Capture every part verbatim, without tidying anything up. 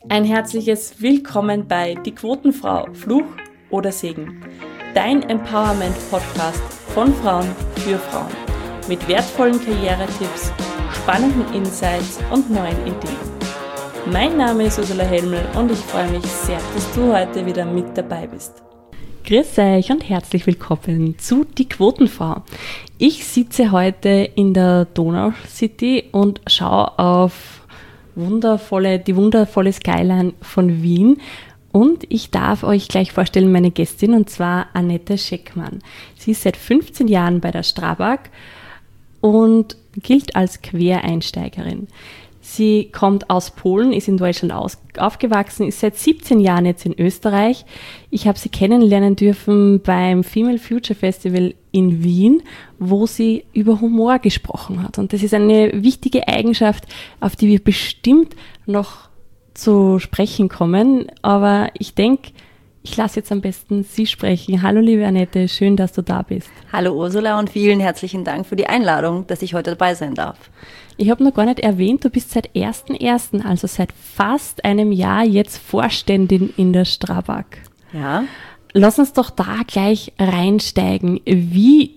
Ein herzliches Willkommen bei Die Quotenfrau, Fluch oder Segen. Dein Empowerment-Podcast von Frauen für Frauen. Mit wertvollen Karrieretipps, spannenden Insights und neuen Ideen. Mein Name ist Ursula Helmel und ich freue mich sehr, dass du heute wieder mit dabei bist. Grüß euch und herzlich willkommen zu Die Quotenfrau. Ich sitze heute in der Donau City und schaue auf wundervolle, die wundervolle Skyline von Wien. Und ich darf euch gleich vorstellen, meine Gästin, und zwar Annette Scheckmann. Sie ist seit fünfzehn Jahren bei der Strabag und gilt als Quereinsteigerin. Sie kommt aus Polen, ist in Deutschland aus, aufgewachsen, ist seit siebzehn Jahren jetzt in Österreich. Ich habe sie kennenlernen dürfen beim Female Future Festival in Wien, wo sie über Humor gesprochen hat. Und das ist eine wichtige Eigenschaft, auf die wir bestimmt noch zu sprechen kommen. Aber ich denke, ich lasse jetzt am besten Sie sprechen. Hallo liebe Annette, schön, dass du da bist. Hallo Ursula und vielen herzlichen Dank für die Einladung, dass ich heute dabei sein darf. Ich habe noch gar nicht erwähnt, du bist seit ersten ersten, also seit fast einem Jahr jetzt Vorständin in der Strabag. Ja. Lass uns doch da gleich reinsteigen. Wie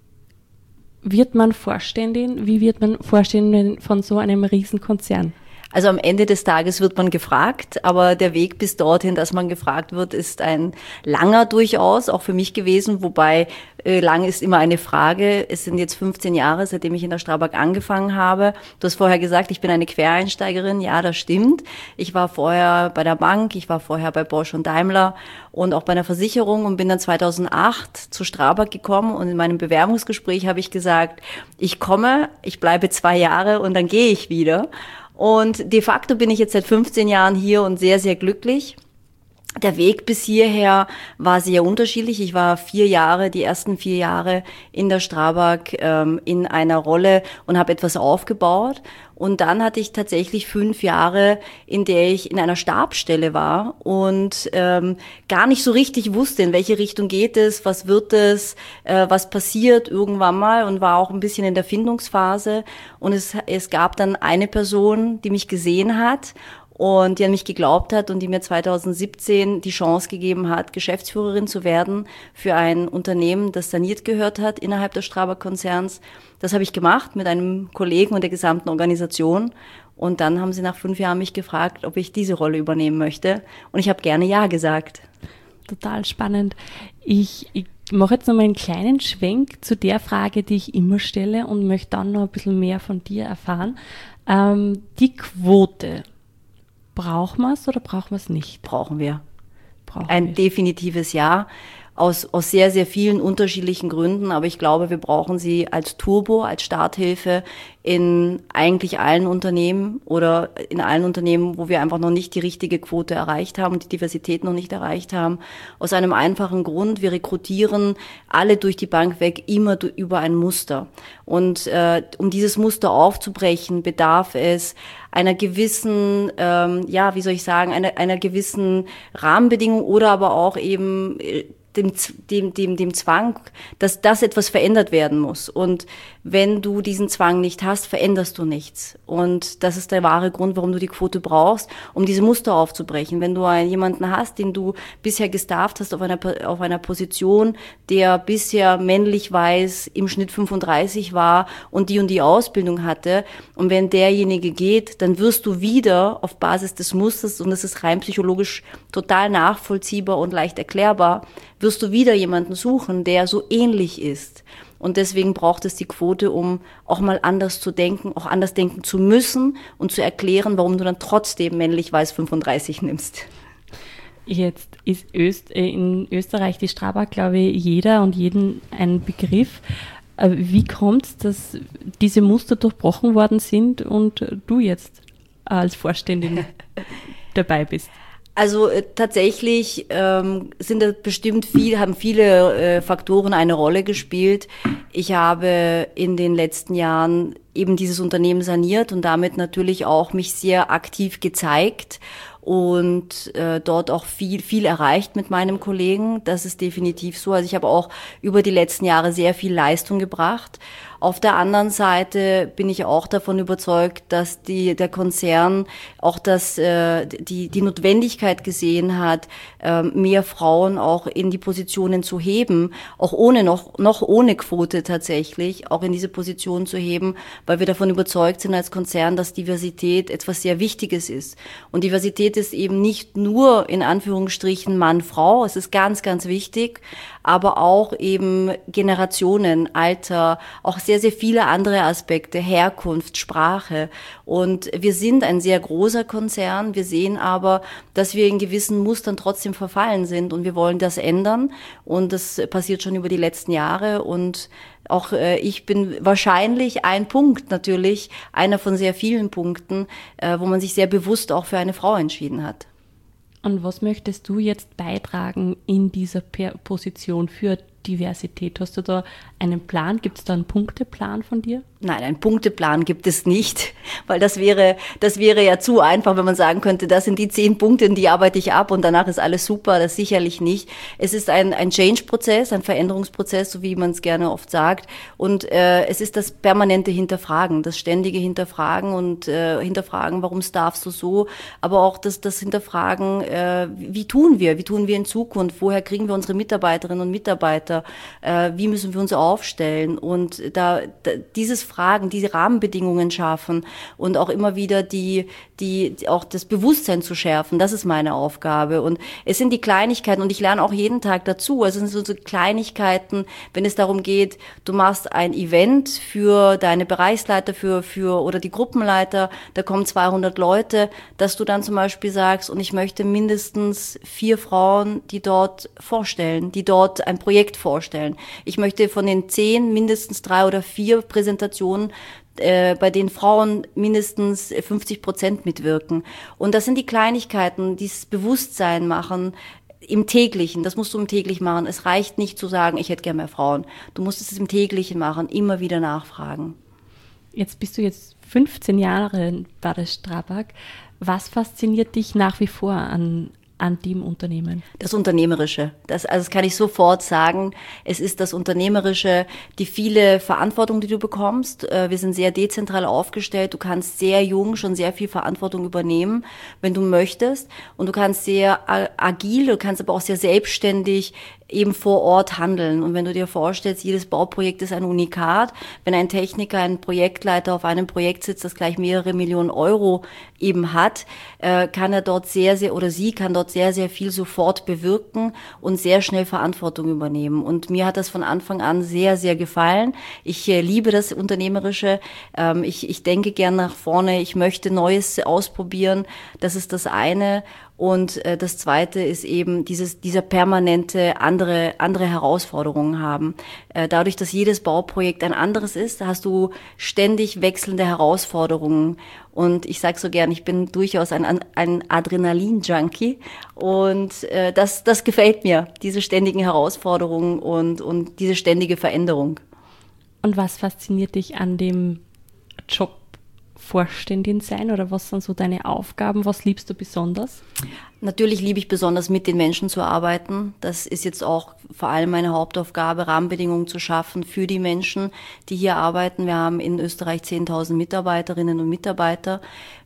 wird man Vorständin? Wie wird man Vorständin von so einem Riesenkonzern? Also am Ende des Tages wird man gefragt, aber der Weg bis dorthin, dass man gefragt wird, ist ein langer durchaus, auch für mich gewesen, wobei äh, lang ist immer eine Frage. Es sind jetzt fünfzehn Jahre, seitdem ich in der Strabag angefangen habe. Du hast vorher gesagt, ich bin eine Quereinsteigerin. Ja, das stimmt. Ich war vorher bei der Bank, ich war vorher bei Bosch und Daimler und auch bei einer Versicherung und bin dann zweitausendacht zu Strabag gekommen und in meinem Bewerbungsgespräch habe ich gesagt, ich komme, ich bleibe zwei Jahre und dann gehe ich wieder. Und de facto bin ich jetzt seit fünfzehn Jahren hier und sehr, sehr glücklich. Der Weg bis hierher war sehr unterschiedlich. Ich war vier Jahre, die ersten vier Jahre in der Strabag ähm, in einer Rolle und habe etwas aufgebaut. Und dann hatte ich tatsächlich fünf Jahre, in der ich in einer Stabsstelle war und ähm, gar nicht so richtig wusste, in welche Richtung geht es, was wird es, äh, was passiert irgendwann mal, und war auch ein bisschen in der Findungsphase. Und es, es gab dann eine Person, die mich gesehen hat und die an mich geglaubt hat und die mir zweitausendsiebzehn die Chance gegeben hat, Geschäftsführerin zu werden für ein Unternehmen, das saniert gehört hat innerhalb des Strabag-Konzerns. Das habe ich gemacht mit einem Kollegen und der gesamten Organisation. Und dann haben sie nach fünf Jahren mich gefragt, ob ich diese Rolle übernehmen möchte. Und ich habe gerne Ja gesagt. Total spannend. Ich, ich mache jetzt noch mal einen kleinen Schwenk zu der Frage, die ich immer stelle, und möchte dann noch ein bisschen mehr von dir erfahren. Ähm, die Quote. Brauchen wir es oder brauchen wir es nicht? Brauchen wir. Brauchen Ein wir. definitives Ja. Aus, aus sehr, sehr vielen unterschiedlichen Gründen. Aber ich glaube, wir brauchen sie als Turbo, als Starthilfe in eigentlich allen Unternehmen oder in allen Unternehmen, wo wir einfach noch nicht die richtige Quote erreicht haben und die Diversität noch nicht erreicht haben. Aus einem einfachen Grund: Wir rekrutieren alle durch die Bank weg immer über ein Muster. Und äh, um dieses Muster aufzubrechen, bedarf es einer gewissen, ähm, ja, wie soll ich sagen, einer, einer gewissen Rahmenbedingung oder aber auch eben äh, Dem, dem, dem, dem Zwang, dass das etwas verändert werden muss. Und wenn du diesen Zwang nicht hast, veränderst du nichts. Und das ist der wahre Grund, warum du die Quote brauchst, um diese Muster aufzubrechen. Wenn du einen, jemanden hast, den du bisher gestafft hast auf einer, auf einer Position, der bisher männlich weiß, im Schnitt fünfunddreißig war und die und die Ausbildung hatte, und wenn derjenige geht, dann wirst du wieder auf Basis des Musters, und das ist rein psychologisch total nachvollziehbar und leicht erklärbar, wirst du wieder jemanden suchen, der so ähnlich ist. Und deswegen braucht es die Quote, um auch mal anders zu denken, auch anders denken zu müssen und zu erklären, warum du dann trotzdem männlich weiß fünfunddreißig nimmst. Jetzt ist Öst, äh, in Österreich die Strabag, glaube ich, jeder und jeden ein Begriff. Äh, wie kommt es, dass diese Muster durchbrochen worden sind und du jetzt als Vorständin dabei bist? Also äh, tatsächlich ähm, sind da bestimmt viel, haben viele äh, Faktoren eine Rolle gespielt. Ich habe in den letzten Jahren eben dieses Unternehmen saniert und damit natürlich auch mich sehr aktiv gezeigt und äh, dort auch viel viel erreicht mit meinem Kollegen. Das ist definitiv so. Also ich habe auch über die letzten Jahre sehr viel Leistung gebracht. Auf der anderen Seite bin ich auch davon überzeugt, dass die, der Konzern auch das, äh, die, die Notwendigkeit gesehen hat, äh, mehr Frauen auch in die Positionen zu heben, auch ohne noch, noch ohne Quote tatsächlich, auch in diese Position zu heben, weil wir davon überzeugt sind als Konzern, dass Diversität etwas sehr Wichtiges ist. Und Diversität ist eben nicht nur in Anführungsstrichen Mann, Frau, es ist ganz, ganz wichtig, aber auch eben Generationen, Alter, auch sehr, sehr viele andere Aspekte, Herkunft, Sprache. Und wir sind ein sehr großer Konzern. Wir sehen aber, dass wir in gewissen Mustern trotzdem verfallen sind und wir wollen das ändern. Und das passiert schon über die letzten Jahre und auch äh, ich bin wahrscheinlich ein Punkt natürlich, einer von sehr vielen Punkten, äh, wo man sich sehr bewusst auch für eine Frau entschieden hat. Und was möchtest du jetzt beitragen in dieser Position für Diversität? Hast du da einen Plan? Gibt es da einen Punkteplan von dir? Nein, einen Punkteplan gibt es nicht, weil das wäre, das wäre ja zu einfach, wenn man sagen könnte, das sind die zehn Punkte, in die arbeite ich ab und danach ist alles super. Das sicherlich nicht. Es ist ein, ein Change-Prozess, ein Veränderungsprozess, so wie man es gerne oft sagt. Und äh, es ist das permanente Hinterfragen, das ständige Hinterfragen und äh, Hinterfragen, warum darfst du so, aber auch das, das Hinterfragen, äh, wie tun wir, wie tun wir in Zukunft, woher kriegen wir unsere Mitarbeiterinnen und Mitarbeiter, äh, wie müssen wir uns aufstellen und da, da dieses Fragen, diese Rahmenbedingungen schaffen und auch immer wieder die, die, auch das Bewusstsein zu schärfen. Das ist meine Aufgabe. Und es sind die Kleinigkeiten und ich lerne auch jeden Tag dazu. Also es sind so Kleinigkeiten, wenn es darum geht, du machst ein Event für deine Bereichsleiter, für, für, oder die Gruppenleiter, da kommen zweihundert Leute, dass du dann zum Beispiel sagst, und ich möchte mindestens vier Frauen, die dort vorstellen, die dort ein Projekt vorstellen. Ich möchte von den zehn mindestens drei oder vier Präsentationen äh, bei denen Frauen mindestens fünfzig Prozent mitwirken. Und das sind die Kleinigkeiten, die das Bewusstsein machen im Täglichen. Das musst du im Täglichen machen. Es reicht nicht zu sagen, ich hätte gerne mehr Frauen. Du musst es im Täglichen machen, immer wieder nachfragen. Jetzt bist du jetzt fünfzehn Jahre bei der Strabag. Was fasziniert dich nach wie vor an an dem Unternehmen? Das Unternehmerische. Das, also das kann ich sofort sagen. Es ist das Unternehmerische, die viele Verantwortung, die du bekommst. Wir sind sehr dezentral aufgestellt. Du kannst sehr jung schon sehr viel Verantwortung übernehmen, wenn du möchtest. Und du kannst sehr agil, du kannst aber auch sehr selbstständig eben vor Ort handeln. Und wenn du dir vorstellst, jedes Bauprojekt ist ein Unikat. Wenn ein Techniker, ein Projektleiter auf einem Projekt sitzt, das gleich mehrere Millionen Euro eben hat, kann er dort sehr, sehr, oder sie kann dort sehr, sehr viel sofort bewirken und sehr schnell Verantwortung übernehmen. Und mir hat das von Anfang an sehr, sehr gefallen. Ich äh, liebe das Unternehmerische. Ähm, ich, ich denke gern nach vorne. Ich möchte Neues ausprobieren. Das ist das eine. Und äh, das Zweite ist eben dieses, dieser permanente andere, andere Herausforderungen haben. Äh, dadurch, dass jedes Bauprojekt ein anderes ist, hast du ständig wechselnde Herausforderungen. Und ich sage so gern, ich bin durchaus ein, ein Adrenalin-Junkie. Und äh, das, das gefällt mir, diese ständigen Herausforderungen und, und diese ständige Veränderung. Und was fasziniert dich an dem Job? Vorständin sein oder was sind so deine Aufgaben? Was liebst du besonders? Natürlich liebe ich besonders, mit den Menschen zu arbeiten. Das ist jetzt auch vor allem meine Hauptaufgabe, Rahmenbedingungen zu schaffen für die Menschen, die hier arbeiten. Wir haben in Österreich zehntausend Mitarbeiterinnen und Mitarbeiter.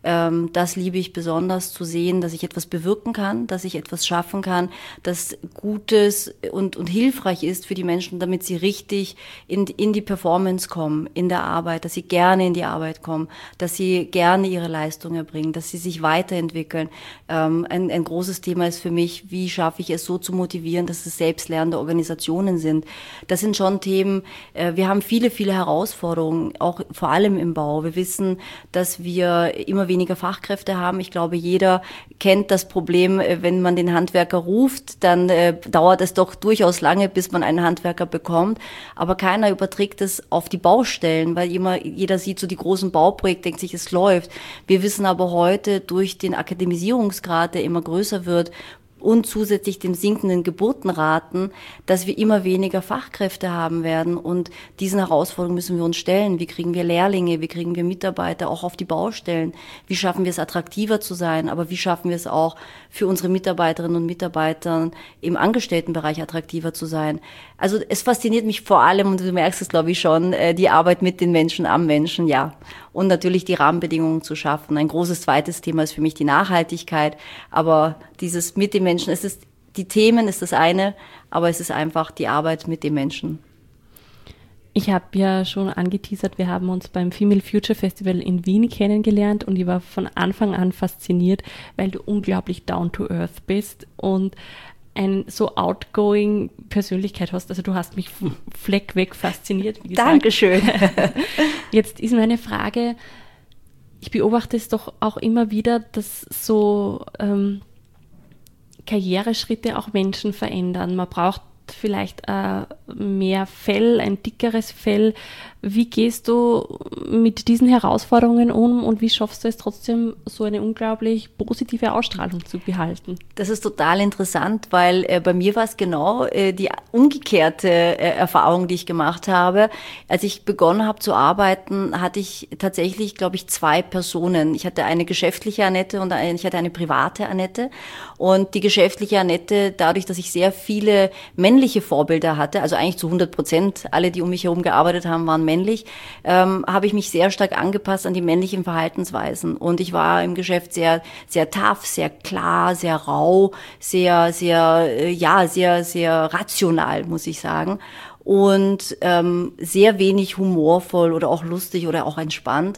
Das liebe ich besonders, zu sehen, dass ich etwas bewirken kann, dass ich etwas schaffen kann, das Gutes und, und hilfreich ist für die Menschen, damit sie richtig in, in die Performance kommen, in der Arbeit, dass sie gerne in die Arbeit kommen, dass sie gerne ihre Leistung erbringen, dass sie sich weiterentwickeln. Ein, ein großes Thema ist für mich, wie schaffe ich es so zu motivieren, dass es selbstlernende Organisationen sind. Das sind schon Themen, wir haben viele, viele Herausforderungen, auch vor allem im Bau. Wir wissen, dass wir immer weniger Fachkräfte haben. Ich glaube, jeder kennt das Problem, wenn man den Handwerker ruft, dann äh, dauert es doch durchaus lange, bis man einen Handwerker bekommt. Aber keiner überträgt es auf die Baustellen, weil immer, jeder sieht so die großen Bauprojekte, denkt sich, es läuft. Wir wissen aber heute durch den Akademisierungsgrad, der immer größer wird, und zusätzlich den sinkenden Geburtenraten, dass wir immer weniger Fachkräfte haben werden. Und diesen Herausforderungen müssen wir uns stellen. Wie kriegen wir Lehrlinge? Wie kriegen wir Mitarbeiter auch auf die Baustellen? Wie schaffen wir es, attraktiver zu sein? Aber wie schaffen wir es auch, für unsere Mitarbeiterinnen und Mitarbeiter im Angestelltenbereich attraktiver zu sein? Also es fasziniert mich vor allem, und du merkst es, glaube ich, schon, die Arbeit mit den Menschen am Menschen, ja. Und natürlich die Rahmenbedingungen zu schaffen. Ein großes zweites Thema ist für mich die Nachhaltigkeit. Aber dieses mit den Menschen, es ist, die Themen ist das eine, aber es ist einfach die Arbeit mit den Menschen. Ich habe ja schon angeteasert, wir haben uns beim Female Future Festival in Wien kennengelernt und ich war von Anfang an fasziniert, weil du unglaublich down to earth bist und eine so outgoing Persönlichkeit hast. Also du hast mich fleckweg fasziniert. Wie gesagt. Dankeschön. Jetzt ist meine Frage, ich beobachte es doch auch immer wieder, dass so ähm, Karriereschritte auch Menschen verändern. Man braucht vielleicht äh, mehr Fell, ein dickeres Fell. Wie gehst du mit diesen Herausforderungen um und wie schaffst du es trotzdem, so eine unglaublich positive Ausstrahlung zu behalten? Das ist total interessant, weil äh, bei mir war es genau äh, die umgekehrte äh, Erfahrung, die ich gemacht habe. Als ich begonnen habe zu arbeiten, hatte ich tatsächlich, glaube ich, zwei Personen. Ich hatte eine geschäftliche Annette und eine, ich hatte eine private Annette. Und die geschäftliche Annette, dadurch, dass ich sehr viele männliche Vorbilder hatte, also eigentlich zu hundert Prozent, alle, die um mich herum gearbeitet haben, waren männlich, ähm, habe ich mich sehr stark angepasst an die männlichen Verhaltensweisen. Und ich war im Geschäft sehr, sehr tough, sehr klar, sehr rau, sehr, sehr, äh, ja, sehr, sehr rational, muss ich sagen. Und ähm, sehr wenig humorvoll oder auch lustig oder auch entspannt.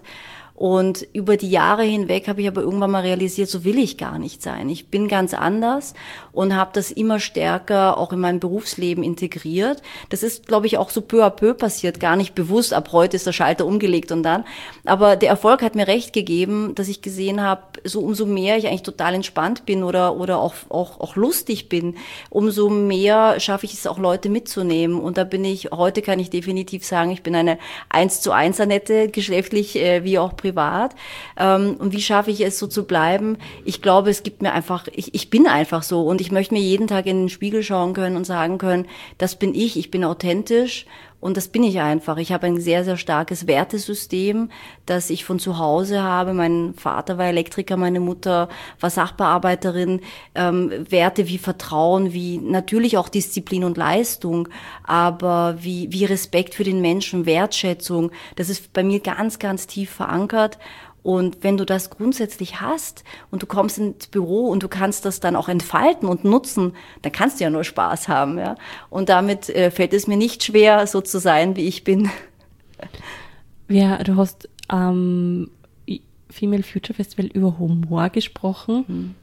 Und über die Jahre hinweg habe ich aber irgendwann mal realisiert, so will ich gar nicht sein. Ich bin ganz anders und habe das immer stärker auch in mein Berufsleben integriert. Das ist, glaube ich, auch so peu à peu passiert, gar nicht bewusst. Ab heute ist der Schalter umgelegt und dann. Aber der Erfolg hat mir recht gegeben, dass ich gesehen habe, so umso mehr ich eigentlich total entspannt bin oder oder auch auch auch lustig bin, umso mehr schaffe ich es auch, Leute mitzunehmen. Und da bin ich, heute kann ich definitiv sagen, ich bin eine eins zu eins Annette, geschlechtlich äh, wie auch privat. Ähm, und wie schaffe ich es, so zu bleiben? Ich glaube, es gibt mir einfach, ich, ich bin einfach so und ich möchte mir jeden Tag in den Spiegel schauen können und sagen können, das bin ich, ich bin authentisch und das bin ich einfach. Ich habe ein sehr, sehr starkes Wertesystem, das ich von zu Hause habe. Mein Vater war Elektriker, meine Mutter war Sachbearbeiterin. Ähm, Werte wie Vertrauen, wie natürlich auch Disziplin und Leistung, aber wie, wie Respekt für den Menschen, Wertschätzung, das ist bei mir ganz, ganz tief verankert. Und wenn du das grundsätzlich hast und du kommst ins Büro und du kannst das dann auch entfalten und nutzen, dann kannst du ja nur Spaß haben, ja. Und damit äh, fällt es mir nicht schwer, so zu sein, wie ich bin. Ja, du hast am ähm, Female Future Festival über Humor gesprochen. Hm.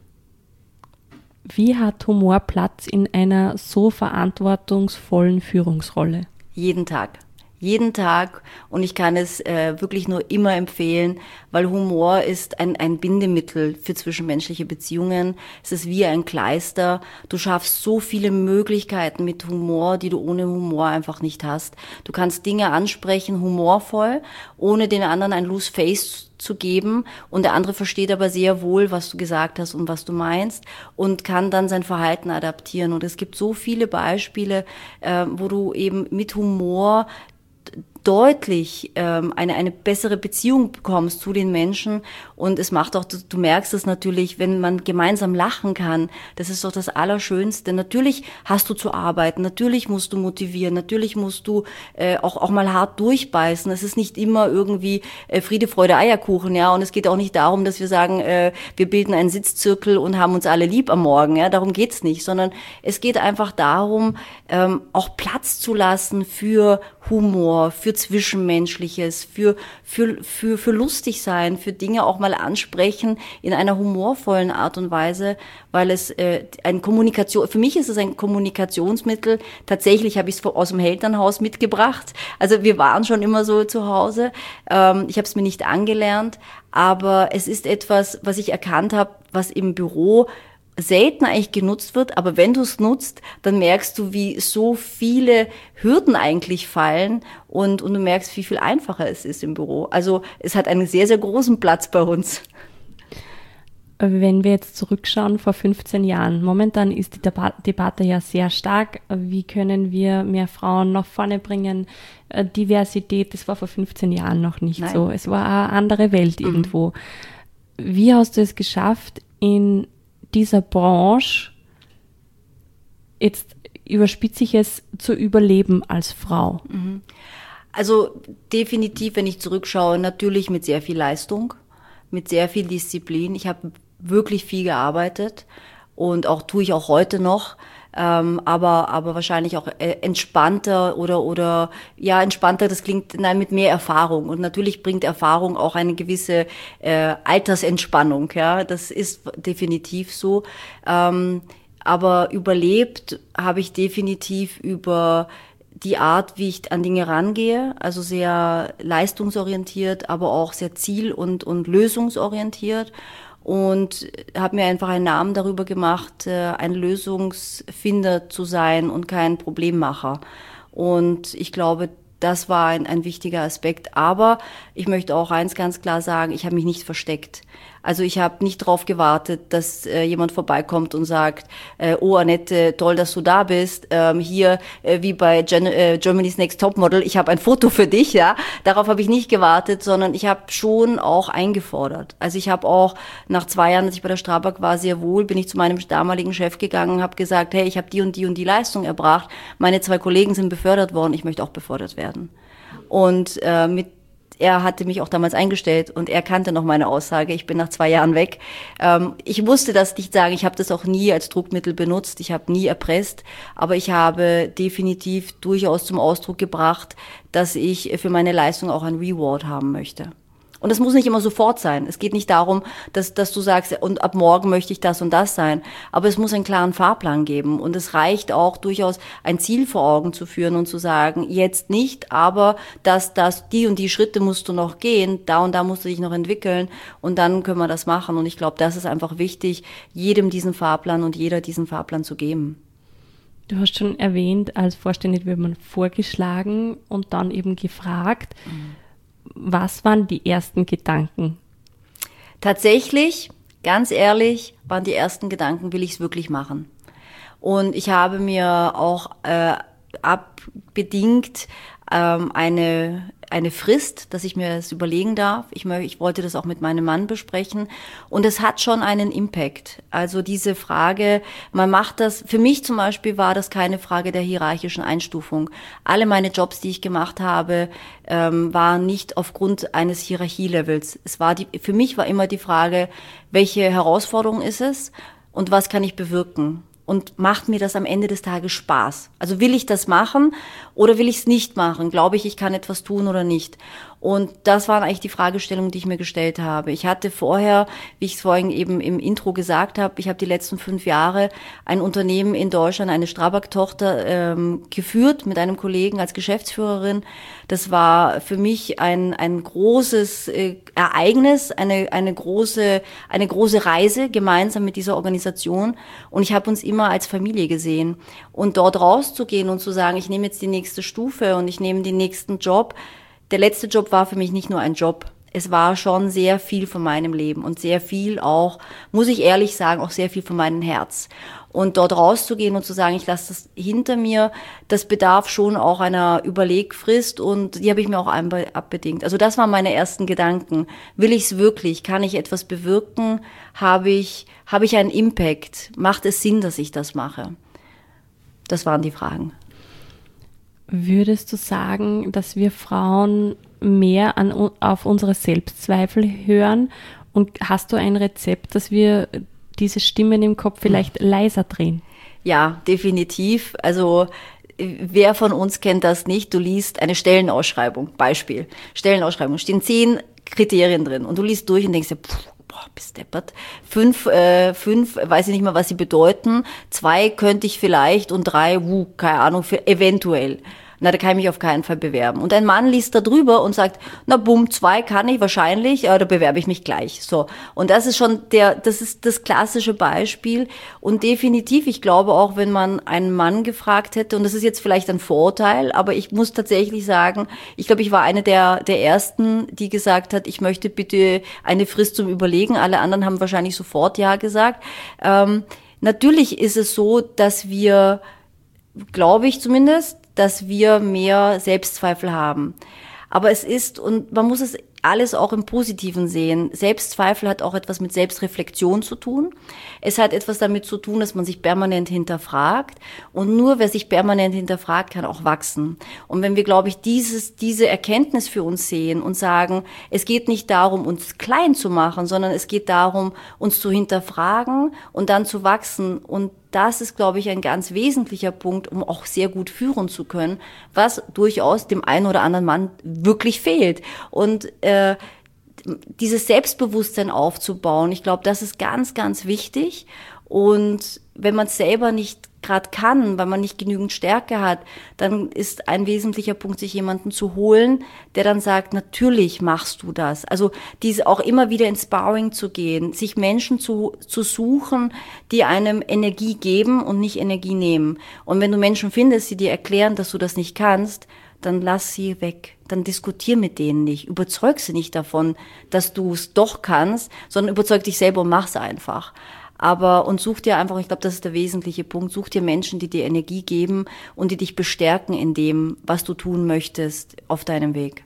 Wie hat Humor Platz in einer so verantwortungsvollen Führungsrolle? Jeden Tag. Jeden Tag, und ich kann es äh, wirklich nur immer empfehlen, weil Humor ist ein, ein Bindemittel für zwischenmenschliche Beziehungen. Es ist wie ein Kleister. Du schaffst so viele Möglichkeiten mit Humor, die du ohne Humor einfach nicht hast. Du kannst Dinge ansprechen, humorvoll, ohne den anderen ein loose face zu geben, und der andere versteht aber sehr wohl, was du gesagt hast und was du meinst, und kann dann sein Verhalten adaptieren. Und es gibt so viele Beispiele, äh, wo du eben mit Humor deutlich ähm, eine eine bessere Beziehung bekommst zu den Menschen, und es macht auch, du, du merkst es natürlich, wenn man gemeinsam lachen kann, das ist doch das Allerschönste. Natürlich hast du zu arbeiten, natürlich musst du motivieren, natürlich musst du äh, auch auch mal hart durchbeißen. Es ist nicht immer irgendwie äh, Friede, Freude, Eierkuchen, ja, und es geht auch nicht darum, dass wir sagen, äh, wir bilden einen Sitzzirkel und haben uns alle lieb am Morgen, ja, darum geht's nicht, sondern es geht einfach darum, ähm, auch Platz zu lassen für Humor, für Zwischenmenschliches, für, für, für, für lustig sein, für Dinge auch mal ansprechen in einer humorvollen Art und Weise, weil es äh, ein Kommunikation, für mich ist es ein Kommunikationsmittel. Tatsächlich habe ich es aus dem Elternhaus mitgebracht. Also wir waren schon immer so zu Hause. Ähm, ich habe es mir nicht angelernt, aber es ist etwas, was ich erkannt habe, was im Büro selten eigentlich genutzt wird, aber wenn du es nutzt, dann merkst du, wie so viele Hürden eigentlich fallen, und, und du merkst, wie viel einfacher es ist im Büro. Also es hat einen sehr, sehr großen Platz bei uns. Wenn wir jetzt zurückschauen vor fünfzehn Jahren, momentan ist die Deba- Debatte ja sehr stark. Wie können wir mehr Frauen nach vorne bringen? Diversität, das war vor fünfzehn Jahren noch nicht Nein. so. Es war eine andere Welt mhm. irgendwo. Wie hast du es geschafft, in dieser Branche, jetzt überspitze ich es, zu überleben als Frau? Mhm. Also definitiv, wenn ich zurückschaue, natürlich mit sehr viel Leistung, mit sehr viel Disziplin. Ich habe wirklich viel gearbeitet und auch tue ich auch heute noch, ähm, aber aber wahrscheinlich auch äh, entspannter oder oder ja entspannter. Das klingt nein mit mehr Erfahrung und natürlich bringt Erfahrung auch eine gewisse äh, Altersentspannung. Ja, das ist definitiv so. Ähm, aber überlebt habe ich definitiv über die Art, wie ich an Dinge rangehe, also sehr leistungsorientiert, aber auch sehr ziel- und und lösungsorientiert. Und habe mir einfach einen Namen darüber gemacht, ein Lösungsfinder zu sein und kein Problemmacher. Und ich glaube, das war ein, ein wichtiger Aspekt. Aber ich möchte auch eins ganz klar sagen, ich habe mich nicht versteckt. Also ich habe nicht darauf gewartet, dass äh, jemand vorbeikommt und sagt, äh, oh Annette, toll, dass du da bist. Ähm, hier, äh, wie bei Gen- äh, Germany's Next Topmodel, ich habe ein Foto für dich. Ja, darauf habe ich nicht gewartet, sondern ich habe schon auch eingefordert. Also ich habe auch nach zwei Jahren, als ich bei der Strabag war, sehr wohl, bin ich zu meinem damaligen Chef gegangen und habe gesagt, hey, ich habe die und die und die Leistung erbracht. Meine zwei Kollegen sind befördert worden, ich möchte auch befördert werden. Und äh, mit Er hatte mich auch damals eingestellt und er kannte noch meine Aussage, ich bin nach zwei Jahren weg. Ähm, ich musste das nicht sagen, ich habe das auch nie als Druckmittel benutzt, ich habe nie erpresst, aber ich habe definitiv durchaus zum Ausdruck gebracht, dass ich für meine Leistung auch ein Reward haben möchte. Und das muss nicht immer sofort sein. Es geht nicht darum, dass, dass du sagst, und ab morgen möchte ich das und das sein. Aber es muss einen klaren Fahrplan geben. Und es reicht auch durchaus, ein Ziel vor Augen zu führen und zu sagen, jetzt nicht, aber dass, dass die und die Schritte musst du noch gehen, da und da musst du dich noch entwickeln und dann können wir das machen. Und ich glaube, das ist einfach wichtig, jedem diesen Fahrplan und jeder diesen Fahrplan zu geben. Du hast schon erwähnt, als Vorständin wird man vorgeschlagen und dann eben gefragt. Mhm. Was waren die ersten Gedanken? Tatsächlich, ganz ehrlich, waren die ersten Gedanken, will ich es wirklich machen? Und ich habe mir auch äh, abbedingt ähm, eine eine Frist, dass ich mir das überlegen darf. Ich, möchte, ich wollte das auch mit meinem Mann besprechen. Und es hat schon einen Impact. Also diese Frage, man macht das, für mich zum Beispiel war das keine Frage der hierarchischen Einstufung. Alle meine Jobs, die ich gemacht habe, ähm, waren nicht aufgrund eines Hierarchielevels. Es war die, für mich war immer die Frage, welche Herausforderung ist es und was kann ich bewirken? Und macht mir das am Ende des Tages Spaß? Also will ich das machen oder will ich es nicht machen? Glaube ich, ich kann etwas tun oder nicht? Und das waren eigentlich die Fragestellungen, die ich mir gestellt habe. Ich hatte vorher, wie ich es vorhin eben im Intro gesagt habe, ich habe die letzten fünf Jahre ein Unternehmen in Deutschland, eine Strabag-Tochter, ähm, geführt mit einem Kollegen als Geschäftsführerin. Das war für mich ein ein großes äh, Ereignis, eine eine große eine große Reise gemeinsam mit dieser Organisation. Und ich habe uns immer als Familie gesehen. Und dort rauszugehen und zu sagen, ich nehme jetzt die nächste Stufe und ich nehme den nächsten Job. Der letzte Job war für mich nicht nur ein Job. Es war schon sehr viel von meinem Leben und sehr viel auch, muss ich ehrlich sagen, auch sehr viel von meinem Herz. Und dort rauszugehen und zu sagen, ich lasse das hinter mir, das bedarf schon auch einer Überlegfrist und die habe ich mir auch abbedingt. Also das waren meine ersten Gedanken. Will ich es wirklich? Kann ich etwas bewirken? Habe ich, habe ich einen Impact? Macht es Sinn, dass ich das mache? Das waren die Fragen. Würdest du sagen, dass wir Frauen mehr an, auf unsere Selbstzweifel hören? Und hast du ein Rezept, dass wir diese Stimmen im Kopf vielleicht hm. leiser drehen? Ja, definitiv. Also wer von uns kennt das nicht? Du liest eine Stellenausschreibung, Beispiel. Stellenausschreibung, stehen zehn Kriterien drin und du liest durch und denkst dir, pff, boah, bist deppert. Fünf, äh, fünf, weiß ich nicht mal, was sie bedeuten. Zwei könnte ich vielleicht und drei, wuh, keine Ahnung, für eventuell. Na, da kann ich mich auf keinen Fall bewerben. Und ein Mann liest da drüber und sagt, na bumm, zwei kann ich wahrscheinlich, ja, da bewerbe ich mich gleich. So. Und das ist schon der, das ist das klassische Beispiel. Und definitiv, ich glaube auch, wenn man einen Mann gefragt hätte, und das ist jetzt vielleicht ein Vorurteil, aber ich muss tatsächlich sagen, ich glaube, ich war eine der, der ersten, die gesagt hat, ich möchte bitte eine Frist zum Überlegen. Alle anderen haben wahrscheinlich sofort Ja gesagt. Ähm, natürlich ist es so, dass wir, glaube ich zumindest, dass wir mehr Selbstzweifel haben. Aber es ist, und man muss es alles auch im Positiven sehen, Selbstzweifel hat auch etwas mit Selbstreflexion zu tun. Es hat etwas damit zu tun, dass man sich permanent hinterfragt. Und nur wer sich permanent hinterfragt, kann auch wachsen. Und wenn wir, glaube ich, dieses, diese Erkenntnis für uns sehen und sagen, es geht nicht darum, uns klein zu machen, sondern es geht darum, uns zu hinterfragen und dann zu wachsen. Und das ist, glaube ich, ein ganz wesentlicher Punkt, um auch sehr gut führen zu können, was durchaus dem einen oder anderen Mann wirklich fehlt. Und äh, dieses Selbstbewusstsein aufzubauen, ich glaube, das ist ganz, ganz wichtig. Und wenn man es selber nicht gerade kann, weil man nicht genügend Stärke hat, dann ist ein wesentlicher Punkt, sich jemanden zu holen, der dann sagt, natürlich machst du das. Also diese auch immer wieder ins Sparring zu gehen, sich Menschen zu, zu suchen, die einem Energie geben und nicht Energie nehmen. Und wenn du Menschen findest, die dir erklären, dass du das nicht kannst, dann lass sie weg. Dann diskutier mit denen nicht. Überzeug sie nicht davon, dass du es doch kannst, sondern überzeug dich selber und mach's einfach. Aber, und such dir einfach, ich glaube, das ist der wesentliche Punkt, such dir Menschen, die dir Energie geben und die dich bestärken in dem, was du tun möchtest auf deinem Weg.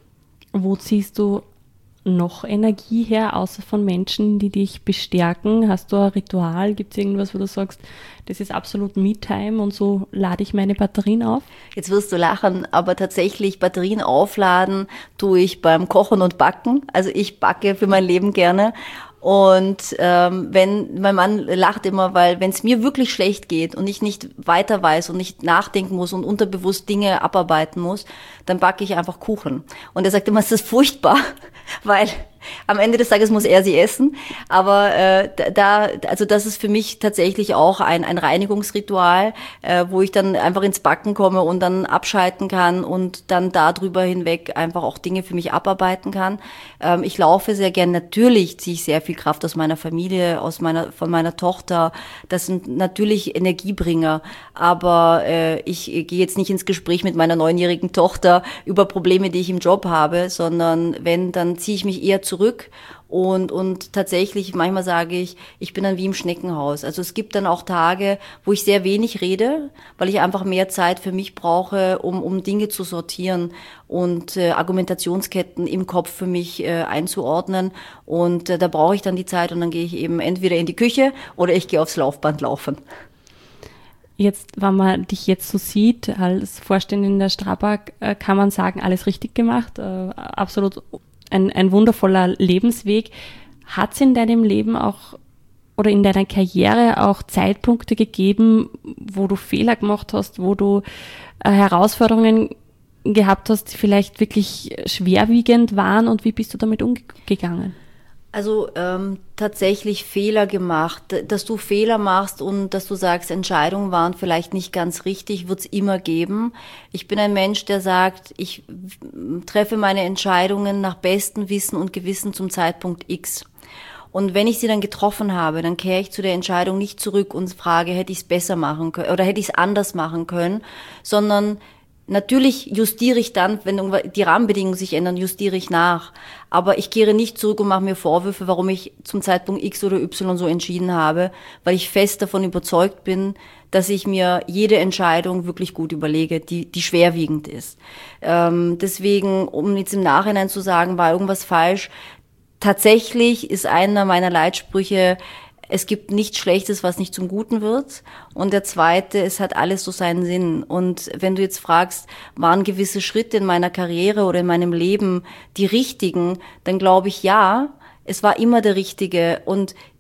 Wo ziehst du noch Energie her, außer von Menschen, die dich bestärken? Hast du ein Ritual? Gibt es irgendwas, wo du sagst, das ist absolut Me-Time und so lade ich meine Batterien auf? Jetzt wirst du lachen, aber tatsächlich Batterien aufladen tue ich beim Kochen und Backen. Also ich backe für mein Leben gerne. Und ähm, wenn mein Mann lacht immer, weil wenn es mir wirklich schlecht geht und ich nicht weiter weiß und nicht nachdenken muss und unterbewusst Dinge abarbeiten muss, dann backe ich einfach Kuchen. Und er sagt immer, es ist furchtbar, weil am Ende des Tages muss er sie essen. Aber äh, da, also das ist für mich tatsächlich auch ein, ein Reinigungsritual, äh, wo ich dann einfach ins Backen komme und dann abschalten kann und dann darüber hinweg einfach auch Dinge für mich abarbeiten kann. Ähm, ich laufe sehr gern. Natürlich ziehe ich sehr viel Kraft aus meiner Familie, aus meiner, von meiner Tochter. Das sind natürlich Energiebringer. Aber äh, ich gehe jetzt nicht ins Gespräch mit meiner neunjährigen Tochter über Probleme, die ich im Job habe, sondern wenn, dann ziehe ich mich eher zurück und und tatsächlich, manchmal sage ich, ich bin dann wie im Schneckenhaus. Also es gibt dann auch Tage, wo ich sehr wenig rede, weil ich einfach mehr Zeit für mich brauche, um um Dinge zu sortieren und äh, Argumentationsketten im Kopf für mich äh, einzuordnen. Und äh, da brauche ich dann die Zeit und dann gehe ich eben entweder in die Küche oder ich gehe aufs Laufband laufen. Jetzt, wenn man dich jetzt so sieht, als Vorständin der Strabag, äh, kann man sagen, alles richtig gemacht, äh, absolut Ein, ein wundervoller Lebensweg. Hat es in deinem Leben auch oder in deiner Karriere auch Zeitpunkte gegeben, wo du Fehler gemacht hast, wo du äh, Herausforderungen gehabt hast, die vielleicht wirklich schwerwiegend waren und wie bist du damit umgegangen? Also ähm, tatsächlich Fehler gemacht. Dass du Fehler machst und dass du sagst, Entscheidungen waren vielleicht nicht ganz richtig, wird es immer geben. Ich bin ein Mensch, der sagt, ich treffe meine Entscheidungen nach bestem Wissen und Gewissen zum Zeitpunkt X. Und wenn ich sie dann getroffen habe, dann kehre ich zu der Entscheidung nicht zurück und frage, hätte ich es besser machen können oder hätte ich es anders machen können, sondern natürlich justiere ich dann, wenn die Rahmenbedingungen sich ändern, justiere ich nach. Aber ich kehre nicht zurück und mache mir Vorwürfe, warum ich zum Zeitpunkt X oder Y so entschieden habe, weil ich fest davon überzeugt bin, dass ich mir jede Entscheidung wirklich gut überlege, die, die schwerwiegend ist. Ähm, deswegen, um jetzt im Nachhinein zu sagen, war irgendwas falsch, tatsächlich ist einer meiner Leitsprüche, es gibt nichts Schlechtes, was nicht zum Guten wird. Und der zweite, es hat alles so seinen Sinn. Und wenn du jetzt fragst, waren gewisse Schritte in meiner Karriere oder in meinem Leben die richtigen, dann glaube ich, ja, es war immer der richtige. Und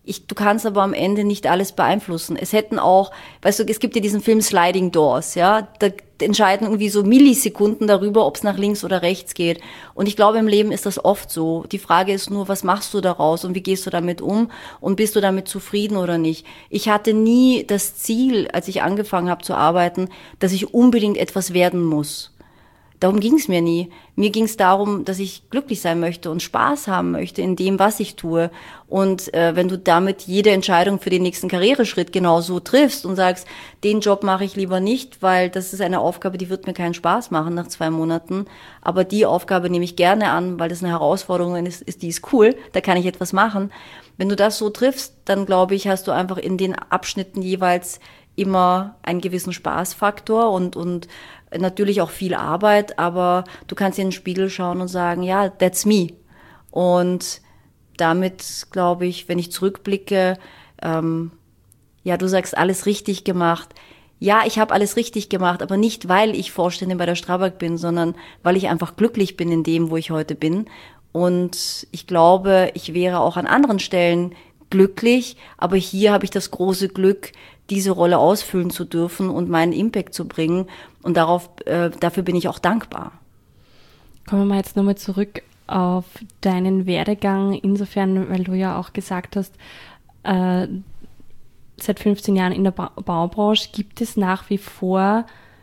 Ich, du kannst aber am Ende nicht alles beeinflussen. Es hätten auch, weißt du, es gibt ja diesen Film Sliding Doors, ja, da entscheiden irgendwie so Millisekunden darüber, ob es nach links oder rechts geht. Und ich glaube, im Leben ist das oft so. Die Frage ist nur, was machst du daraus und wie gehst du damit um und bist du damit zufrieden oder nicht? Ich hatte nie das Ziel, als ich angefangen habe zu arbeiten, dass ich unbedingt etwas werden muss. Darum ging es mir nie. Mir ging es darum, dass ich glücklich sein möchte und Spaß haben möchte in dem, was ich tue. Und äh, wenn du damit jede Entscheidung für den nächsten Karriereschritt genauso triffst und sagst, den Job mache ich lieber nicht, weil das ist eine Aufgabe, die wird mir keinen Spaß machen nach zwei Monaten. Aber die Aufgabe nehme ich gerne an, weil das eine Herausforderung ist, ist die ist cool, da kann ich etwas machen. Wenn du das so triffst, dann glaube ich, hast du einfach in den Abschnitten jeweils immer einen gewissen Spaßfaktor und und natürlich auch viel Arbeit, aber du kannst in den Spiegel schauen und sagen, ja, that's me. Und damit, glaube ich, wenn ich zurückblicke, ähm, ja, du sagst, alles richtig gemacht. Ja, ich habe alles richtig gemacht, aber nicht, weil ich Vorständin bei der Strabag bin, sondern weil ich einfach glücklich bin in dem, wo ich heute bin. Und ich glaube, ich wäre auch an anderen Stellen glücklich, aber hier habe ich das große Glück, diese Rolle ausfüllen zu dürfen und meinen Impact zu bringen. Und darauf, äh, dafür bin ich auch dankbar. Kommen wir mal jetzt nochmal zurück auf deinen Werdegang. Insofern, weil du ja auch gesagt hast, äh, seit fünfzehn Jahren in der ba- Baubranche gibt es nach wie vor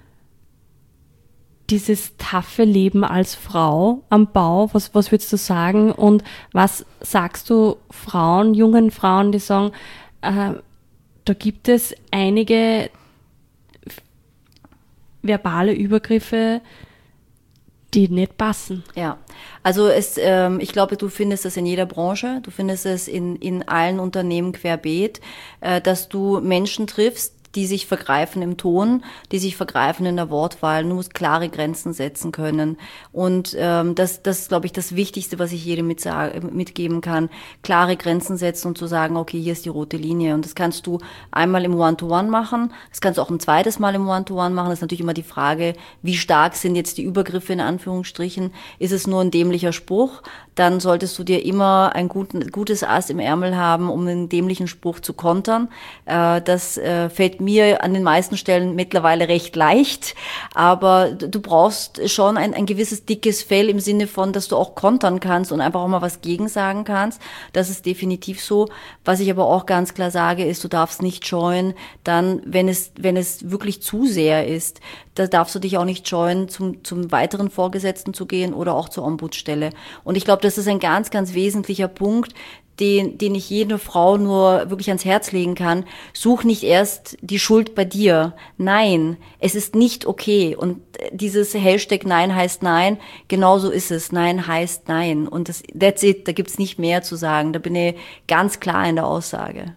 dieses taffe Leben als Frau am Bau. Was, was würdest du sagen? Und was sagst du Frauen, jungen Frauen, die sagen, äh, da gibt es einige verbale Übergriffe, die nicht passen. Ja, also es, ähm, ich glaube, du findest es in jeder Branche, du findest es in, in allen Unternehmen querbeet, äh, dass du Menschen triffst, die sich vergreifen im Ton, die sich vergreifen in der Wortwahl. Du musst klare Grenzen setzen können. Und ähm, das, das ist, glaube ich, das Wichtigste, was ich jedem mitsag- mitgeben kann. Klare Grenzen setzen und zu sagen, okay, hier ist die rote Linie. Und das kannst du einmal im One-to-One machen. Das kannst du auch ein zweites Mal im One-to-One machen. Das ist natürlich immer die Frage, wie stark sind jetzt die Übergriffe in Anführungsstrichen? Ist es nur ein dämlicher Spruch? Dann solltest du dir immer ein guten, gutes Ass im Ärmel haben, um einen dämlichen Spruch zu kontern. Äh, das äh, fällt mir an den meisten Stellen mittlerweile recht leicht, aber du brauchst schon ein, ein gewisses dickes Fell im Sinne von, dass du auch kontern kannst und einfach auch mal was gegen sagen kannst. Das ist definitiv so. Was ich aber auch ganz klar sage, ist, du darfst nicht scheuen, dann, wenn es, wenn es wirklich zu sehr ist, da darfst du dich auch nicht scheuen, zum, zum weiteren Vorgesetzten zu gehen oder auch zur Ombudsstelle. Und ich glaube, das ist ein ganz, ganz wesentlicher Punkt, den, den ich jede Frau nur wirklich ans Herz legen kann. Such nicht erst die Schuld bei dir. Nein, es ist nicht okay. Und dieses Hashtag Nein heißt Nein, genauso ist es. Nein heißt Nein. Und das, that's it, da gibt's nicht mehr zu sagen. Da bin ich ganz klar in der Aussage.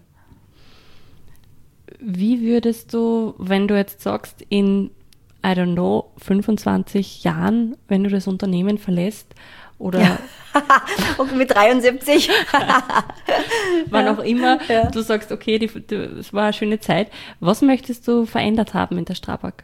Wie würdest du, wenn du jetzt sagst, in, I don't know, fünfundzwanzig Jahren, wenn du das Unternehmen verlässt, oder ja. Und mit dreiundsiebzig. wann ja. auch immer, ja. du sagst, okay, die, die, das war eine schöne Zeit. Was möchtest du verändert haben in der Strabag?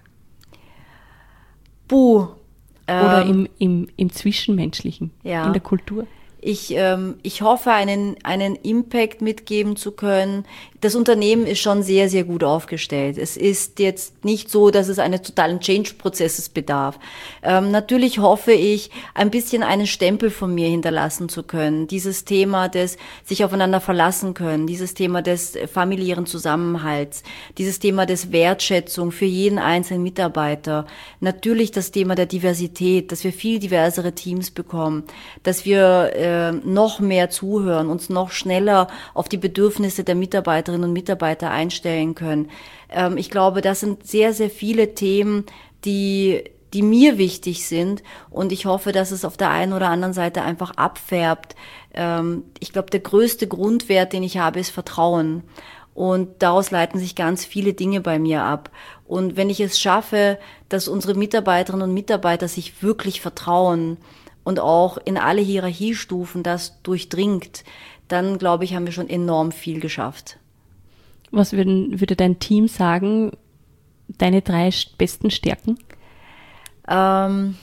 Puh. Oder ähm, im, im, im Zwischenmenschlichen, ja. in der Kultur? Ich, ähm, ich hoffe, einen, einen Impact mitgeben zu können. Das Unternehmen ist schon sehr, sehr gut aufgestellt. Es ist jetzt nicht so, dass es eines totalen Change-Prozesses bedarf. Ähm, natürlich hoffe ich, ein bisschen einen Stempel von mir hinterlassen zu können. Dieses Thema des sich aufeinander verlassen können, dieses Thema des familiären Zusammenhalts, dieses Thema des Wertschätzung für jeden einzelnen Mitarbeiter. Natürlich das Thema der Diversität, dass wir viel diversere Teams bekommen, dass wir äh, noch mehr zuhören, uns noch schneller auf die Bedürfnisse der Mitarbeiterinnen und Mitarbeiter einstellen können. Ähm, ich glaube, das sind sehr, sehr viele Themen, die, die mir wichtig sind. Und ich hoffe, dass es auf der einen oder anderen Seite einfach abfärbt. Ähm, ich glaube, der größte Grundwert, den ich habe, ist Vertrauen. Und daraus leiten sich ganz viele Dinge bei mir ab. Und wenn ich es schaffe, dass unsere Mitarbeiterinnen und Mitarbeiter sich wirklich vertrauen und auch in alle Hierarchiestufen das durchdringt, dann, glaube ich, haben wir schon enorm viel geschafft. Was würden, würde dein Team sagen, deine drei besten Stärken? Ähm,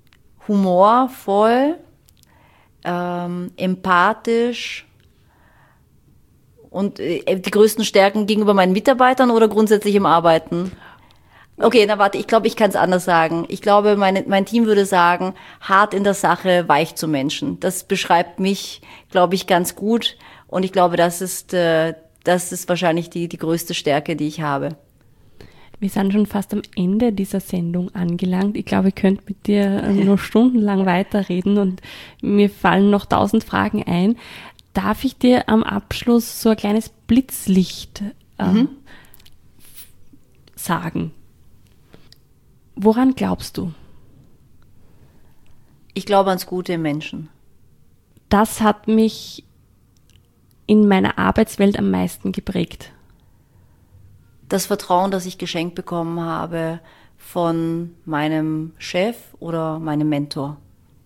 humorvoll, ähm, empathisch Und äh, die größten Stärken gegenüber meinen Mitarbeitern oder grundsätzlich im Arbeiten? Okay, na warte, ich glaube, ich kann es anders sagen. Ich glaube, meine, mein Team würde sagen, hart in der Sache, weich zum Menschen. Das beschreibt mich, glaube ich, ganz gut. Und ich glaube, das ist, äh, das ist wahrscheinlich die, die größte Stärke, die ich habe. Wir sind schon fast am Ende dieser Sendung angelangt. Ich glaube, ich könnte mit dir nur stundenlang weiterreden und mir fallen noch tausend Fragen ein. Darf ich dir am Abschluss so ein kleines Blitzlicht äh, mhm. sagen? Woran glaubst du? Ich glaube ans Gute im Menschen. Das hat mich in meiner Arbeitswelt am meisten geprägt. Das Vertrauen, das ich geschenkt bekommen habe von meinem Chef oder meinem Mentor.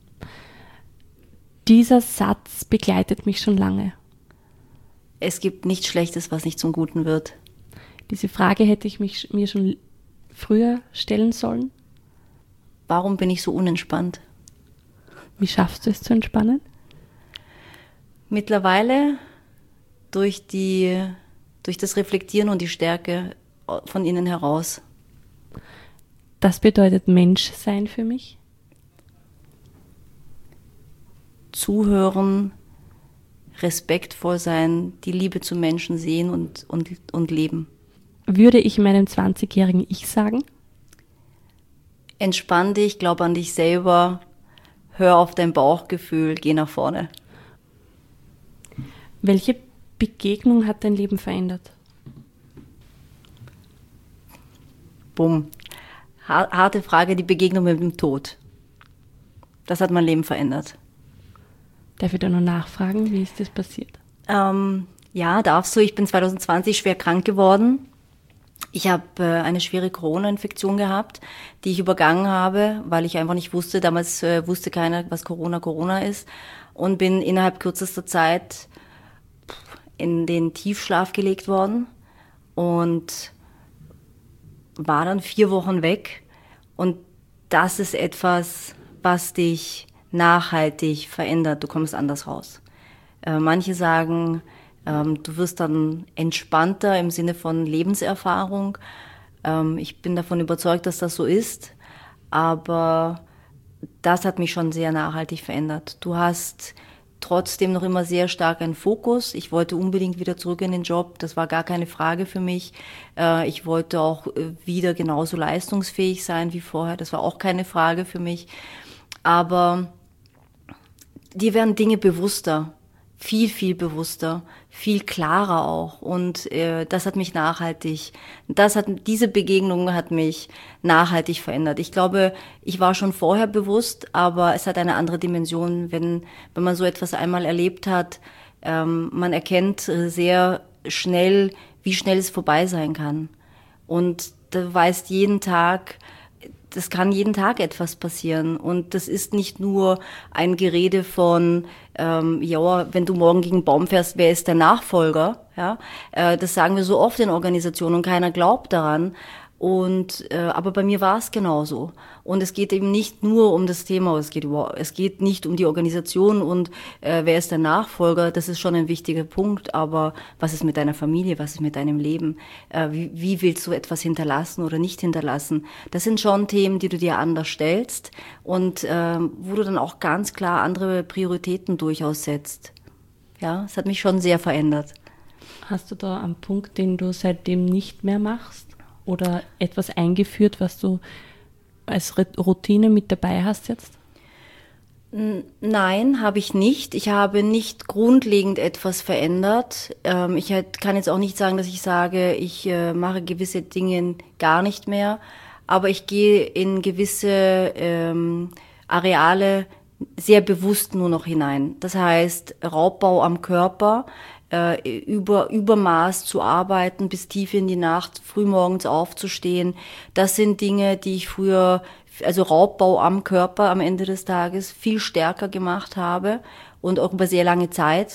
Dieser Satz begleitet mich schon lange. Es gibt nichts Schlechtes, was nicht zum Guten wird. Diese Frage hätte ich mich, mir schon früher stellen sollen. Warum bin ich so unentspannt? Wie schaffst du es zu entspannen? Mittlerweile durch die, durch das Reflektieren und die Stärke von innen heraus. Das bedeutet Menschsein für mich? Zuhören, respektvoll sein, die Liebe zu Menschen sehen und, und, und leben. Würde ich meinem zwanzigjährigen Ich sagen? Entspann dich, glaub an dich selber, hör auf dein Bauchgefühl, geh nach vorne. Welche Begegnung hat dein Leben verändert? Bumm. Harte Frage, die Begegnung mit dem Tod. Das hat mein Leben verändert. Darf ich da noch nachfragen, wie ist das passiert? Ähm, ja, darfst du. Ich bin zwanzig zwanzig schwer krank geworden. Ich habe äh, eine schwere Corona-Infektion gehabt, die ich übergangen habe, weil ich einfach nicht wusste, damals äh, wusste keiner, was Corona Corona ist, und bin innerhalb kürzester Zeit in den Tiefschlaf gelegt worden und war dann vier Wochen weg. Und das ist etwas, was dich nachhaltig verändert. Du kommst anders raus. Äh, manche sagen, ähm, du wirst dann entspannter im Sinne von Lebenserfahrung. Ähm, ich bin davon überzeugt, dass das so ist. Aber das hat mich schon sehr nachhaltig verändert. Du hast trotzdem noch immer sehr stark einen Fokus. Ich wollte unbedingt wieder zurück in den Job. Das war gar keine Frage für mich. Äh, ich wollte auch wieder genauso leistungsfähig sein wie vorher. Das war auch keine Frage für mich. Aber dir werden Dinge bewusster, viel, viel bewusster, viel klarer auch. Und äh, das hat mich nachhaltig, das hat, diese Begegnung hat mich nachhaltig verändert. Ich glaube, ich war schon vorher bewusst, aber es hat eine andere Dimension, wenn, wenn man so etwas einmal erlebt hat. Ähm, man erkennt sehr schnell, wie schnell es vorbei sein kann. Und du weißt jeden Tag, das kann jeden Tag etwas passieren. Und das ist nicht nur ein Gerede von, ähm, ja, wenn du morgen gegen einen Baum fährst, wer ist der Nachfolger? Ja, äh, das sagen wir so oft in Organisationen und keiner glaubt daran. Und äh, aber bei mir war es genauso. Und es geht eben nicht nur um das Thema, es geht über, es geht nicht um die Organisation und äh, wer ist der Nachfolger. Das ist schon ein wichtiger Punkt. Aber was ist mit deiner Familie? Was ist mit deinem Leben? Äh, wie, wie willst du etwas hinterlassen oder nicht hinterlassen? Das sind schon Themen, die du dir anders stellst und äh, wo du dann auch ganz klar andere Prioritäten durchaus setzt. Ja, es hat mich schon sehr verändert. Hast du da einen Punkt, den du seitdem nicht mehr machst? Oder etwas eingeführt, was du als Routine mit dabei hast jetzt? Nein, habe ich nicht. Ich habe nicht grundlegend etwas verändert. Ich kann jetzt auch nicht sagen, dass ich sage, ich mache gewisse Dinge gar nicht mehr. Aber ich gehe in gewisse ähm, Areale sehr bewusst nur noch hinein. Das heißt, Raubbau am Körper, Äh, über Übermaß zu arbeiten, bis tief in die Nacht, frühmorgens aufzustehen. Das sind Dinge, die ich früher, also Raubbau am Körper am Ende des Tages, viel stärker gemacht habe und auch über sehr lange Zeit,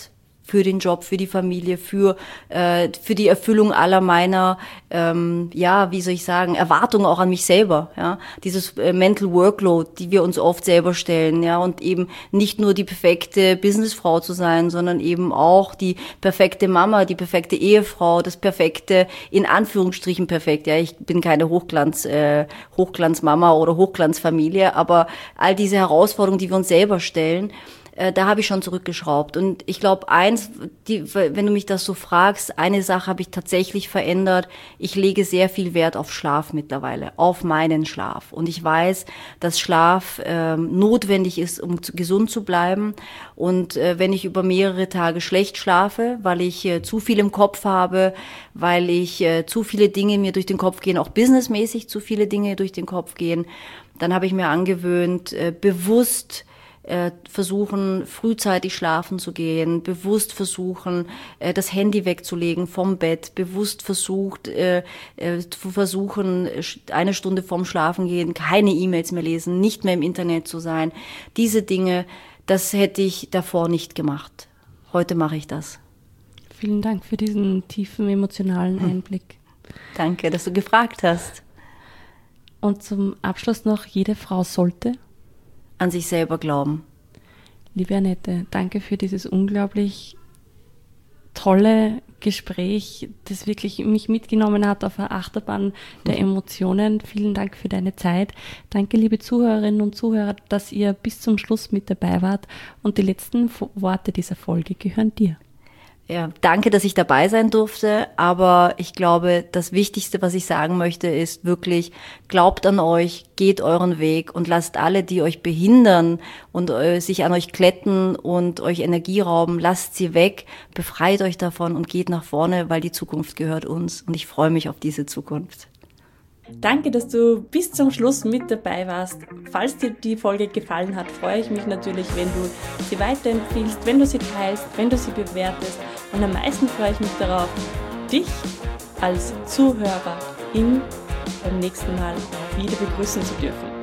für den Job, für die Familie, für äh, für die Erfüllung aller meiner, ähm, ja, wie soll ich sagen, Erwartungen auch an mich selber. Ja, dieses äh, Mental Workload, die wir uns oft selber stellen, ja, und eben nicht nur die perfekte Businessfrau zu sein, sondern eben auch die perfekte Mama, die perfekte Ehefrau, das perfekte, in Anführungsstrichen perfekt. Ja, ich bin keine Hochglanz, äh, Hochglanzmama oder Hochglanzfamilie, aber all diese Herausforderungen, die wir uns selber stellen, da habe ich schon zurückgeschraubt. Und ich glaube, eins, die, wenn du mich das so fragst, eine Sache habe ich tatsächlich verändert. Ich lege sehr viel Wert auf Schlaf mittlerweile, auf meinen Schlaf. Und ich weiß, dass Schlaf ähm, notwendig ist, um zu, gesund zu bleiben. Und äh, wenn ich über mehrere Tage schlecht schlafe, weil ich äh, zu viel im Kopf habe, weil ich äh, zu viele Dinge mir durch den Kopf gehen, auch businessmäßig zu viele Dinge durch den Kopf gehen, dann habe ich mir angewöhnt, äh, bewusst Äh, versuchen, frühzeitig schlafen zu gehen, bewusst versuchen, äh, das Handy wegzulegen vom Bett, bewusst versucht, äh, äh, zu versuchen, eine Stunde vorm Schlafengehen keine E-Mails mehr lesen, nicht mehr im Internet zu sein. Diese Dinge, das hätte ich davor nicht gemacht. Heute mache ich das. Vielen Dank für diesen tiefen emotionalen Einblick. Danke, dass du gefragt hast. Und zum Abschluss noch, jede Frau sollte an sich selber glauben. Liebe Annette, danke für dieses unglaublich tolle Gespräch, das wirklich mich mitgenommen hat auf eine Achterbahn der Emotionen. Vielen Dank für deine Zeit. Danke, liebe Zuhörerinnen und Zuhörer, dass ihr bis zum Schluss mit dabei wart. Und die letzten Worte dieser Folge gehören dir. Ja, danke, dass ich dabei sein durfte, aber ich glaube, das Wichtigste, was ich sagen möchte, ist wirklich, glaubt an euch, geht euren Weg und lasst alle, die euch behindern und äh, sich an euch kletten und euch Energie rauben, lasst sie weg, befreit euch davon und geht nach vorne, weil die Zukunft gehört uns und ich freue mich auf diese Zukunft. Danke, dass du bis zum Schluss mit dabei warst. Falls dir die Folge gefallen hat, freue ich mich natürlich, wenn du sie weiterempfiehlst, wenn du sie teilst, wenn du sie bewertest. Und am meisten freue ich mich darauf, dich als Zuhörerin beim nächsten Mal wieder begrüßen zu dürfen.